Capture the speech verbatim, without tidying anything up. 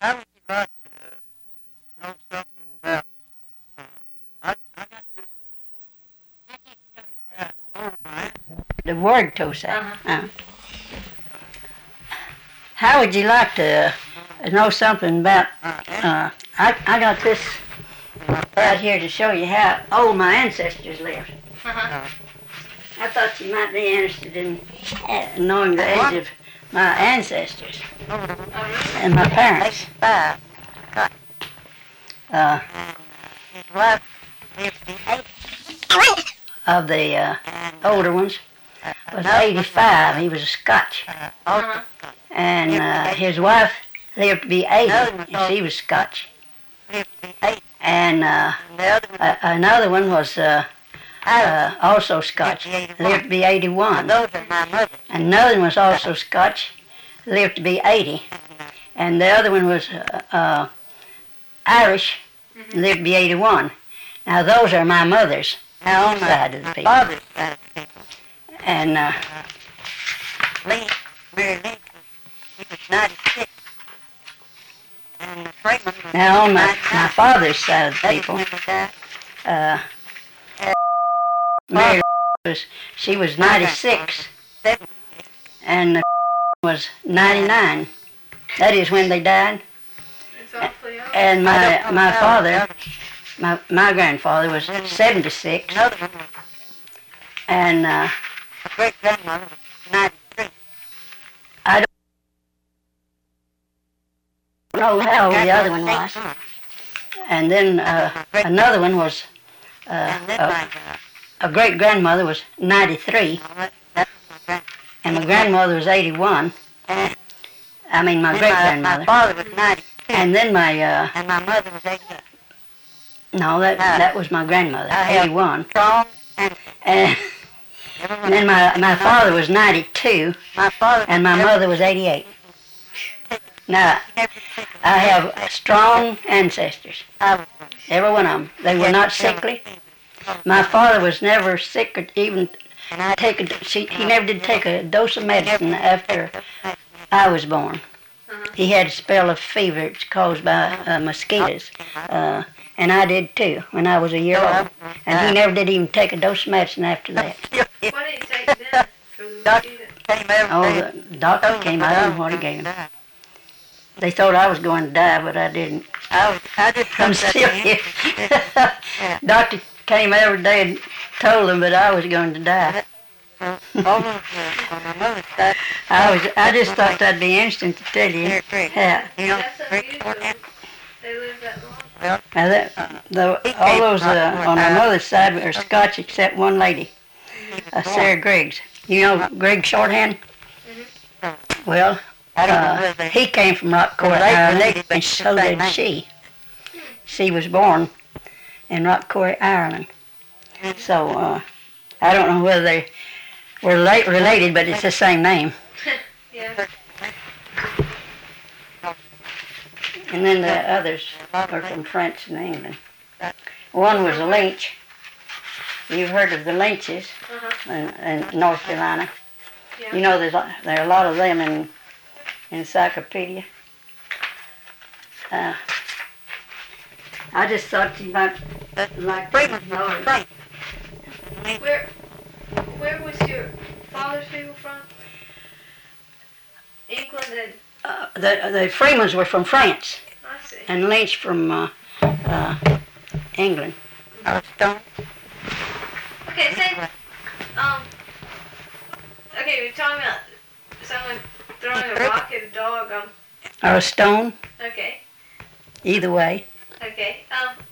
How would you like to know something about? Uh, I, I got this. I can't tell you that. Oh my. The word Tosa. Uh-huh. Uh. How would you like to uh, know something about? Uh, I I got this right here to show you how old my ancestors lived. Uh-huh. I thought you might be interested in uh, knowing the age of my ancestors and my parents. Uh, of the uh, older ones was eighty-five. He was a Scotch. Uh-huh. And uh, his wife lived to be eighty, and she was Scotch. And uh, a- another one was uh, uh, also Scotch, lived to be eighty-one. And another one was also Scotch, lived to be eighty. And the other one was uh, uh, Irish, lived to be eighty-one. Now those are my mother's side of the people. And uh, now on my, my father's side of the people, uh, Mary was, she was ninety-six, and the was ninety-nine. That is when they died. And my my father, my my grandfather was seventy-six, and uh, great grandmother was ninety-three. I don't know how old the other one was. And then uh, another one was uh, a, a great grandmother was ninety-three, and my grandmother was eighty-one. I mean my great grandmother. My father was ninety-two. And then my uh, and my mother was eighty-one. No, that that was my grandmother, eighty-one. And, and then my my father was ninety-two, and my mother was eighty-eight. Now, I have strong ancestors, every one of them. They were not sickly. My father was never sick or even take a, she, he never did take a dose of medicine after I was born. He had a spell of fever. It's caused by uh, mosquitoes, uh, and I did too when I was a year old. And he never did even take a dose of medicine after that. What did he take then for the mosquitoes? Oh, the doctor came. I don't know what he gave him. They thought I was going to die, but I didn't. I, I just I'm still here. Doctor came every day and told them that I was going to die. I was. I just thought that'd be interesting to tell you. Yeah. That's unusual. They live that long. Now that, the, all those uh, on my mother's side are Scotch except one lady, uh, Sarah Griggs. You know Greg Shorthand? Mm-hmm. Well, uh, he came from Rockport, Ireland, and so did she. She was born in Rockport, Ireland. So uh, I don't know whether they were late related, but it's the same name. Yeah. And then the others are from France and England. One was a Lynch. You've heard of the Lynches Uh-huh. in, in North Carolina. Yeah. You know there's a- there are a lot of them in encyclopedia. Uh, I just thought you might like to know it. Where, where was your father's people from? England and... Uh, the, the Freemans were from France, I see. and Lynch from uh, uh, England. Okay, say, um, okay, we're talking about someone throwing a rock at a dog, um, Or a stone, okay, either way. okay, um,